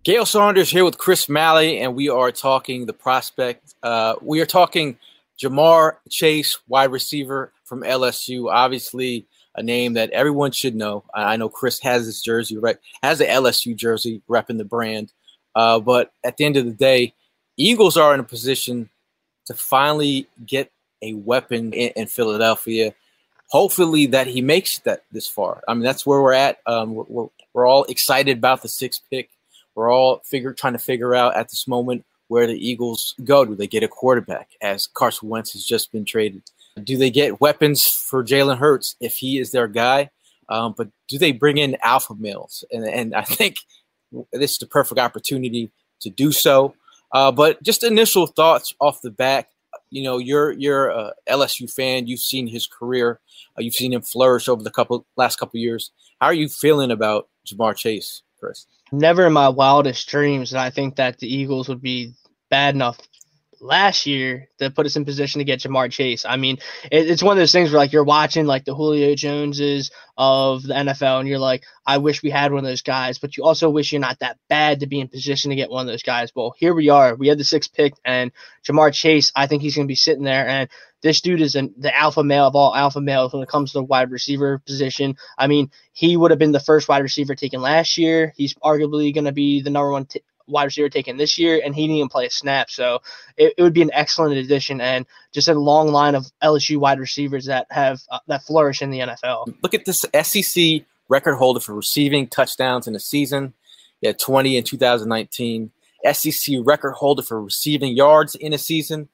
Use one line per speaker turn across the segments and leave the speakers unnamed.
Gail Saunders here with Chris Malley, and we are talking the prospect. We are talking Ja'Marr Chase, wide receiver from LSU. Obviously, a name that everyone should know. I know Chris has his jersey, right? Has the LSU jersey, repping the brand. But at the end of the day, Eagles are in a position to finally get a weapon in Philadelphia. Hopefully that he makes that this far. I mean, that's where we're at. We're all excited about the sixth pick. We're all trying to figure out at this moment where the Eagles go. Do they get a quarterback, as Carson Wentz has just been traded? Do they get weapons for Jalen Hurts if he is their guy? But do they bring in alpha males? And I think this is the perfect opportunity to do so. But just initial thoughts off the bat. You know, you're a LSU fan. You've seen his career. You've seen him flourish over the last couple years. How are you feeling about Ja'Marr Chase, Chris?
Never in my wildest dreams did I think that the Eagles would be bad enough last year to put us in position to get Ja'Marr Chase. I mean, it's one of those things where like you're watching like the Julio Joneses of the NFL and you're like, I wish we had one of those guys, but you also wish you're not that bad to be in position to get one of those guys. Well, here we are. We had the sixth pick, and Ja'Marr Chase, I think he's going to be sitting there, and this dude is the alpha male of all alpha males when it comes to the wide receiver position. I mean, he would have been the first wide receiver taken last year. He's arguably going to be the number one wide receiver taken this year, and he didn't even play a snap. So it would be an excellent addition and just a long line of LSU wide receivers that have that flourish in the NFL.
Look at this SEC record holder for receiving touchdowns in a season. He had 20 in 2019. SEC record holder for receiving yards in a season.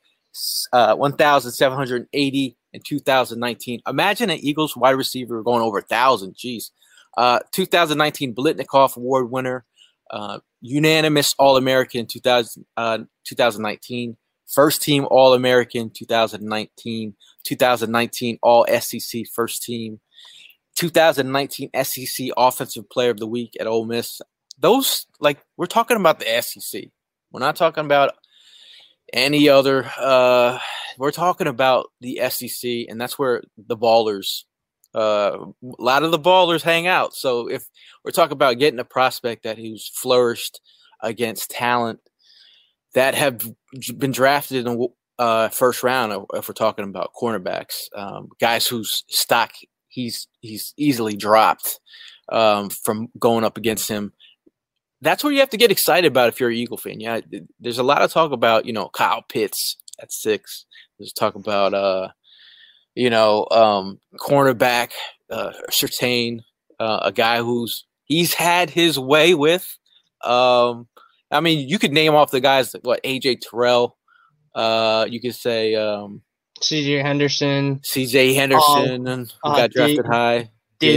1,780 in 2019. Imagine an Eagles wide receiver going over 1,000. Jeez. 2019 Blitnikoff Award winner, unanimous All-American 2019, first team All-American 2019, 2019 All-SEC first team, 2019 SEC Offensive Player of the Week at Ole Miss. Those, like, we're talking about the SEC. We're not talking about any other. We're talking about the SEC, and that's where the ballers, a lot of the ballers hang out. So if we're talking about getting a prospect that who's flourished against talent that have been drafted in the first round, if we're talking about cornerbacks, guys whose stock he's easily dropped from going up against him. That's what you have to get excited about if you're an Eagle fan. Yeah, there's a lot of talk about, Kyle Pitts at 6. There's talk about, cornerback, Surtain, a guy he's had his way with. I mean, you could name off the guys, A.J. Terrell. You could say
C.J. Henderson.
C.J. Henderson, who got drafted high.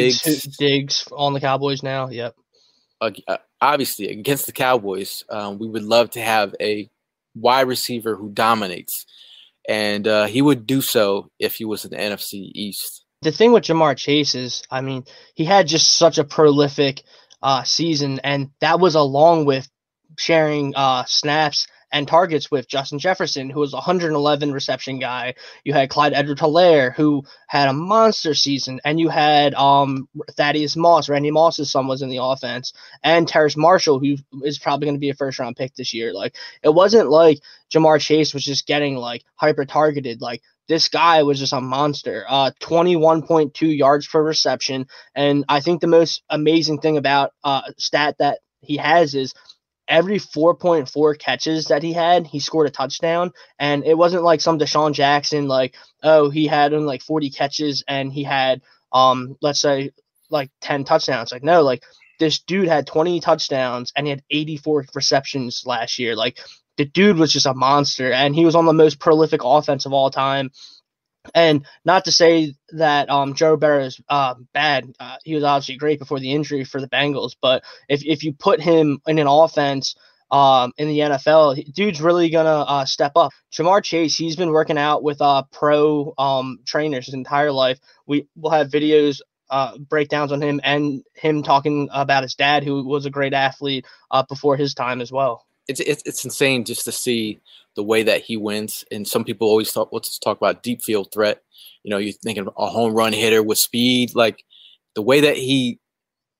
Diggs on the Cowboys now, yep.
Obviously, against the Cowboys, we would love to have a wide receiver who dominates, and he would do so if he was in the NFC East.
The thing with Ja'Marr Chase is, I mean, he had just such a prolific season, and that was along with sharing snaps and targets with Justin Jefferson, who was a 111 reception guy. You had Clyde Edwards-Helaire, who had a monster season, and you had Thaddeus Moss. Randy Moss's son was in the offense, and Terrace Marshall, who is probably going to be a first-round pick this year. Like, it wasn't like Ja'Marr Chase was just getting like hyper-targeted. Like, this guy was just a monster. 21.2 yards per reception, and I think the most amazing thing about stat that he has is every 4.4 catches that he had, he scored a touchdown. And it wasn't like some Deshaun Jackson, like, oh, he had like 40 catches and he had, let's say, like 10 touchdowns. Like, no, like this dude had 20 touchdowns and he had 84 receptions last year. Like, the dude was just a monster, and he was on the most prolific offense of all time. And not to say that Joe Burrow is bad. He was obviously great before the injury for the Bengals. But if you put him in an offense in the NFL, dude's really going to step up. Ja'Marr Chase, he's been working out with pro trainers his entire life. We'll have videos, breakdowns on him, and him talking about his dad, who was a great athlete before his time as well.
It's insane just to see the way that he wins. And some people always talk about deep field threat. You're thinking a home run hitter with speed, like the way that he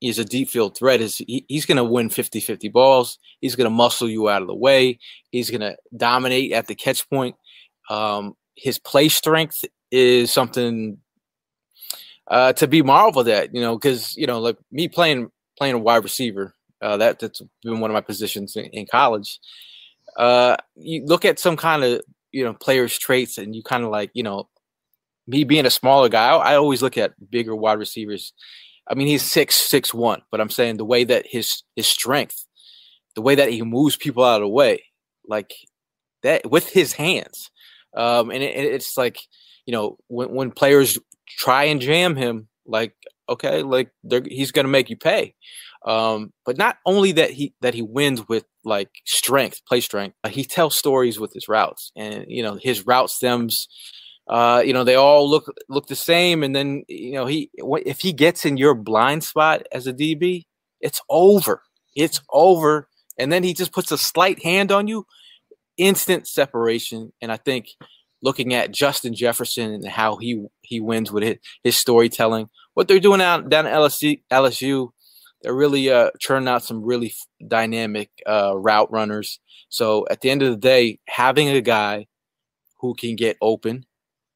he's a deep field threat. He's going to win 50-50 balls. He's going to muscle you out of the way. He's going to dominate at the catch point. His play strength is something to be marveled at, because, like me playing a wide receiver, that's been one of my positions in college. You look at some kind of, players' traits, and you kind of like, me being a smaller guy, I always look at bigger wide receivers. I mean, he's 6'1", but I'm saying the way that his strength, the way that he moves people out of the way, like that with his hands. And it's like, when players try and jam him, like, okay, like he's going to make you pay. But not only that he wins with like strength, play strength, he tells stories with his routes, and, his route stems, they all look the same. And then, if he gets in your blind spot as a DB, it's over. It's over. And then he just puts a slight hand on you, instant separation. And I think looking at Justin Jefferson and how he wins with his storytelling, what they're doing down at LSU, they're really churning out some really dynamic route runners. So at the end of the day, having a guy who can get open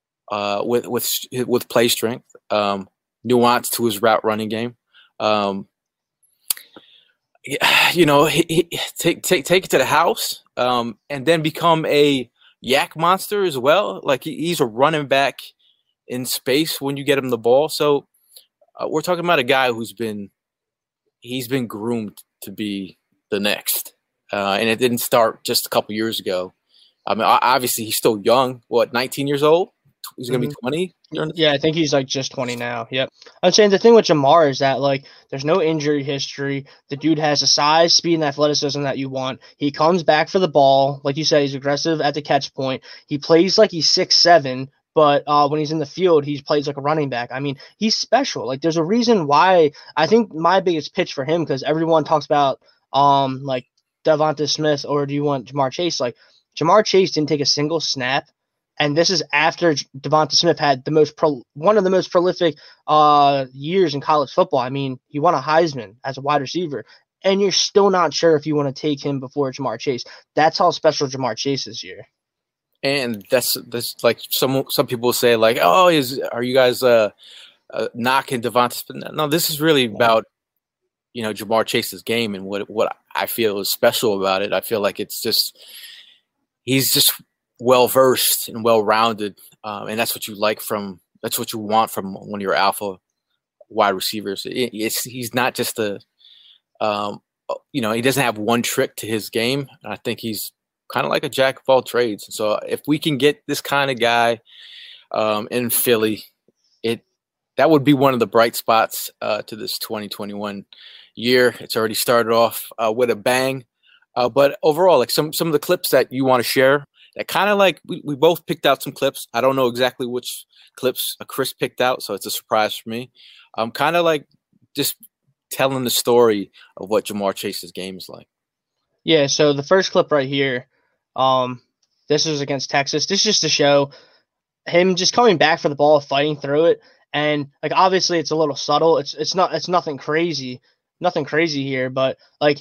with play strength, nuance to his route running game, he take it to the house, and then become a yak monster as well. Like he's a running back in space when you get him the ball. So we're talking about a guy he's been groomed to be the next, and it didn't start just a couple years ago. I mean, obviously he's still young. 19 years old? He's going to be 20?
Yeah, I think he's like just 20 now. Yep. I'm saying the thing with Ja'Marr is that like there's no injury history. The dude has the size, speed, and athleticism that you want. He comes back for the ball. Like you said, he's aggressive at the catch point. He plays like he's 6'7", but when he's in the field, he plays like a running back. I mean, he's special. Like there's a reason why I think my biggest pitch for him, because everyone talks about like Devonta Smith, or do you want Ja'Marr Chase? Like Ja'Marr Chase didn't take a single snap. And this is after Devonta Smith had one of the most prolific years in college football. I mean, he won a Heisman as a wide receiver, and you're still not sure if you want to take him before Ja'Marr Chase. That's how special Ja'Marr Chase is here.
And that's like some people say like, oh, are you guys knocking Devonta Smith? No, this is really about Ja'Marr Chase's game and what I feel is special about it. I feel like he's just well-versed and well-rounded, and that's what you want from one of your alpha wide receivers. He's not just he doesn't have one trick to his game. I think he's kind of like a jack of all trades. So if we can get this kind of guy in Philly, that would be one of the bright spots to this 2021 year. It's already started off with a bang, but overall, like some of the clips that you want to share. That kind of like we both picked out some clips. I don't know exactly which clips Chris picked out, so it's a surprise for me. I'm kind of like just telling the story of what Ja'Marr Chase's game is like.
Yeah, so the first clip right here, this was against Texas. This is just to show him just coming back for the ball, fighting through it, and like obviously it's a little subtle. It's nothing crazy here, but like.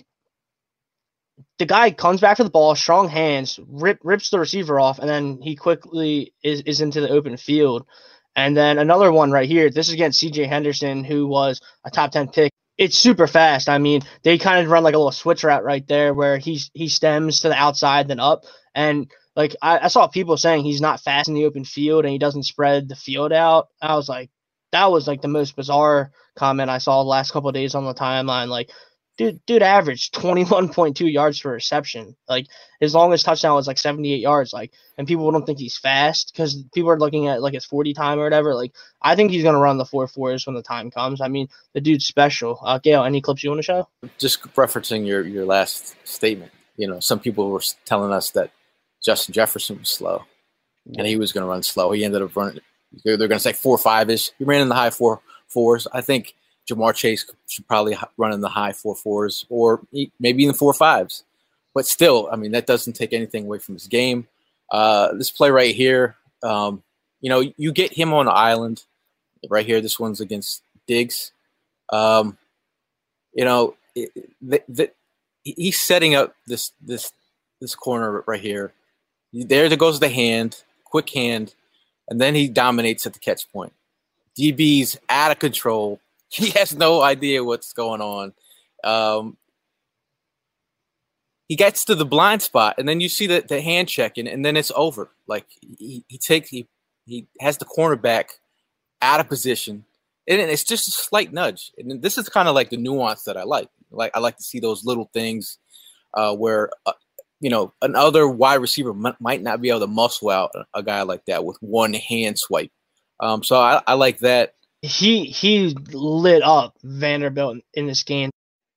The guy comes back for the ball, strong hands, rips the receiver off, and then he quickly is into the open field. And then another one right here. This is against C.J. Henderson, who was a top 10 pick. It's super fast. I mean, they kind of run like a little switch route right there where he stems to the outside, then up. And like I saw people saying he's not fast in the open field and he doesn't spread the field out. I was like, that was like the most bizarre comment I saw the last couple of days on the timeline. Like, Dude averaged 21.2 yards per reception. Like his longest touchdown was like 78 yards. Like, and people don't think he's fast because people are looking at like his 40 time or whatever. Like, I think he's gonna run the 4.4s when the time comes. I mean, the dude's special. Gail, any clips you want to show? Just
referencing your last statement. Some people were telling us that Justin Jefferson was slow, and he was gonna run slow. He ended up running. They're gonna say 4.5-ish. He ran in the high 4.4s. I think Ja'Marr Chase should probably run in the high 4.4s or maybe in the 4.5s. But still, I mean, that doesn't take anything away from his game. This play right here, you get him on the island right here. This one's against Diggs. You know, he's setting up this corner right here. There goes the hand, quick hand, and then he dominates at the catch point. DB's out of control. He has no idea what's going on. He gets to the blind spot, and then you see the hand checking, and then it's over. Like he has the cornerback out of position, and it's just a slight nudge. And this is kind of like the nuance that I like. Like I like to see those little things where another wide receiver might not be able to muscle out a guy like that with one hand swipe. So I like that.
He lit up Vanderbilt in this game.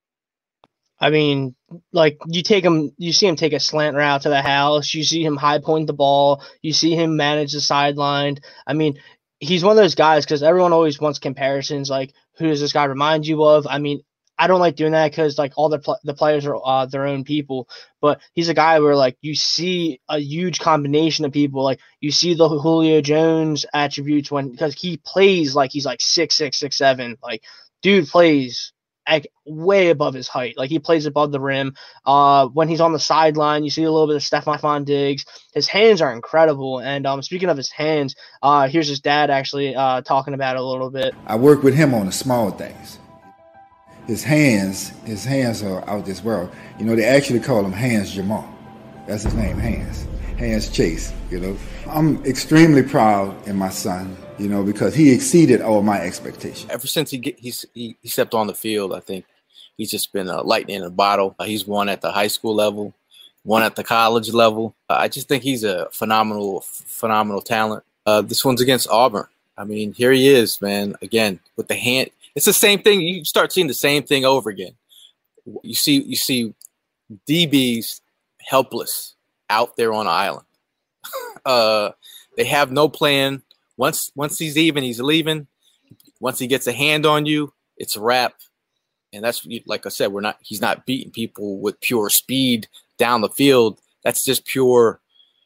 I mean, like you see him take a slant route to the house. You see him high point the ball. You see him manage the sideline. I mean, he's one of those guys because everyone always wants comparisons. Like, who does this guy remind you of? I mean, I don't like doing that because like all the players are their own people. But he's a guy where like you see a huge combination of people. Like you see the Julio Jones attributes because he plays like he's like 6'6", 6'7". Like dude plays way above his height. Like he plays above the rim. When he's on the sideline, you see a little bit of Stephon Diggs. His hands are incredible. And speaking of his hands, here's his dad actually talking about it a little bit.
I work with him on the small things. His hands are out this world. You know, they actually call him Hands Jamal. That's his name, Hands Chase. You know, I'm extremely proud in my son, you know, because he exceeded all my expectations.
Ever since he stepped on the field, I think he's just been lightning in a bottle. He's won at the high school level, won at the college level. I just think he's a phenomenal talent. This one's against Auburn. I mean, here he is, man, again, with the hand. It's the same thing. You start seeing the same thing over again. You see DBs helpless out there on an island. They have no plan. Once he's leaving. Once he gets a hand on you, it's a wrap. And that's, like I said, he's not beating people with pure speed down the field. That's just pure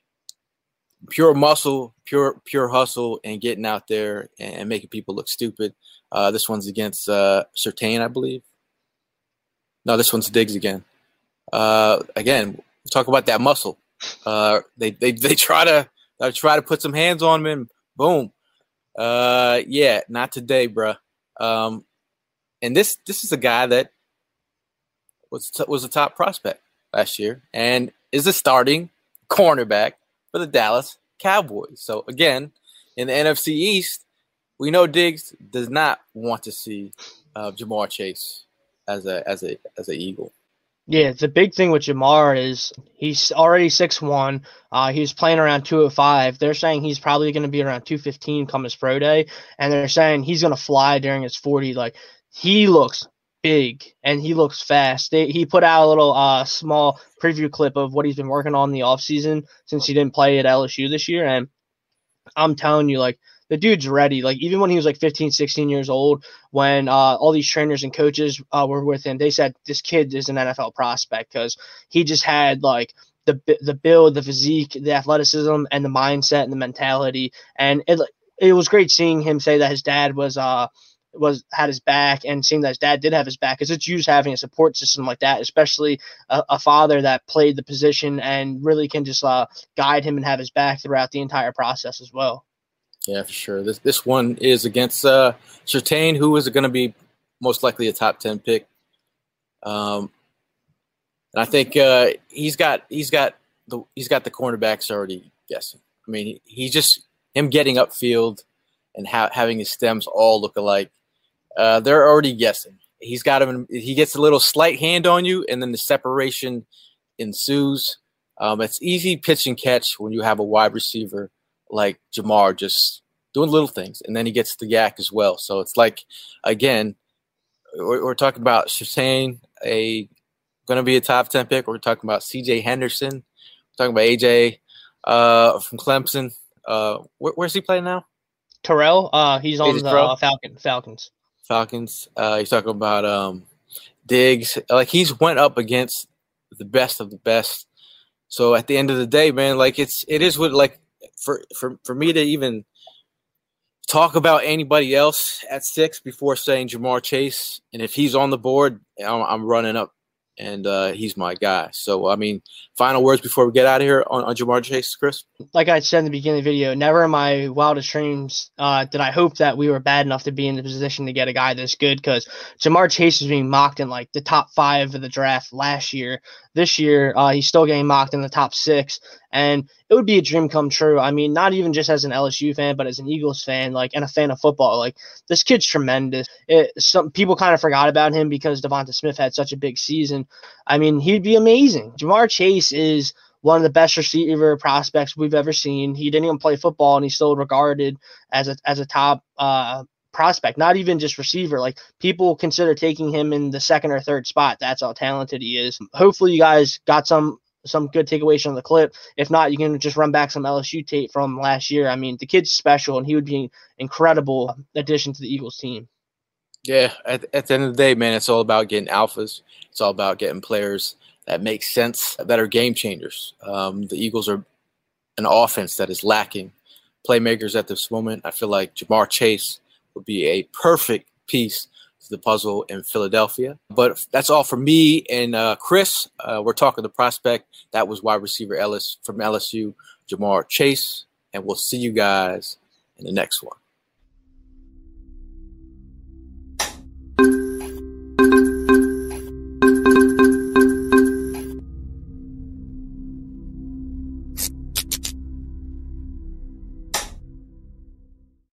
muscle, pure hustle, and getting out there and making people look stupid. This one's against Surtain, I believe. No, this one's Diggs again. Again, talk about that muscle. They try to put some hands on him, and boom. Yeah, not today, bruh. And this is a guy that was a top prospect last year and is a starting cornerback for the Dallas Cowboys. So again, in the NFC East, we know Diggs does not want to see Ja'Marr Chase as a Eagle.
Yeah, the big thing with Ja'Marr is he's already 6'1". He was playing around 205. They're saying he's probably going to be around 215 come his pro day, and they're saying he's going to fly during his 40. Like he looks big and he looks fast. He put out a little small preview clip of what he's been working on in the offseason since he didn't play at LSU this year, and I'm telling you, like, the dude's ready. Like, even when he was like 15, 16 years old, when all these trainers and coaches were with him, they said this kid is an NFL prospect because he just had like the build, the physique, the athleticism, and the mindset and the mentality. And it was great seeing him say that his dad had his back, and seeing that his dad did have his back, because it's huge having a support system like that, especially a father that played the position and really can just guide him and have his back throughout the entire process as well.
Yeah, for sure. This one is against Surtain, who is going to be most likely a top 10 pick. And I think he's got the cornerbacks already guessing. I mean, him getting upfield and having his stems all look alike. They're already guessing. He's got him. He gets a little slight hand on you, and then the separation ensues. It's easy pitch and catch when you have a wide receiver like Ja'Marr just doing little things, and then he gets the yak as well. So it's like, again, we're talking about Surtain, going to be a top 10 pick. We're talking about C.J. Henderson. We're talking about A.J. From Clemson. Where's he playing now?
Terrell. He's on the Falcons.
Falcons. He's talking about Diggs. Like, he's went up against the best of the best. So at the end of the day, man, like it is what, like, for me to even talk about anybody else at 6 before saying Ja'Marr Chase. And if he's on the board, I'm running up, and he's my guy. So, I mean, final words before we get out of here on Ja'Marr Chase, Chris?
Like I said in the beginning of the video, never in my wildest dreams did I hope that we were bad enough to be in the position to get a guy this good, because Ja'Marr Chase was being mocked in like the top 5 of the draft last year. This year, he's still getting mocked in the top 6, and it would be a dream come true. I mean, not even just as an LSU fan, but as an Eagles fan, like, and a fan of football. Like, this kid's tremendous. Some people kind of forgot about him because Devonta Smith had such a big season. I mean, he'd be amazing. Ja'Marr Chase is one of the best receiver prospects we've ever seen. He didn't even play football, and he's still regarded as a top prospect, not even just receiver. Like, people consider taking him in the 2nd or 3rd spot. That's how talented he is. Hopefully you guys got some good takeaways from the clip. If not, you can just run back some LSU tape from last year. I mean, the kid's special, and he would be an incredible addition to the Eagles team.
Yeah, at the end of the day, man, it's all about getting alphas. It's all about getting players that make sense, that are game changers. The Eagles are an offense that is lacking playmakers at this moment. I feel like Ja'Marr Chase would be a perfect piece to the puzzle in Philadelphia. But that's all for me and Chris. We're talking the prospect. That was wide receiver Ellis from LSU, Ja'Marr Chase. And we'll see you guys in the next one.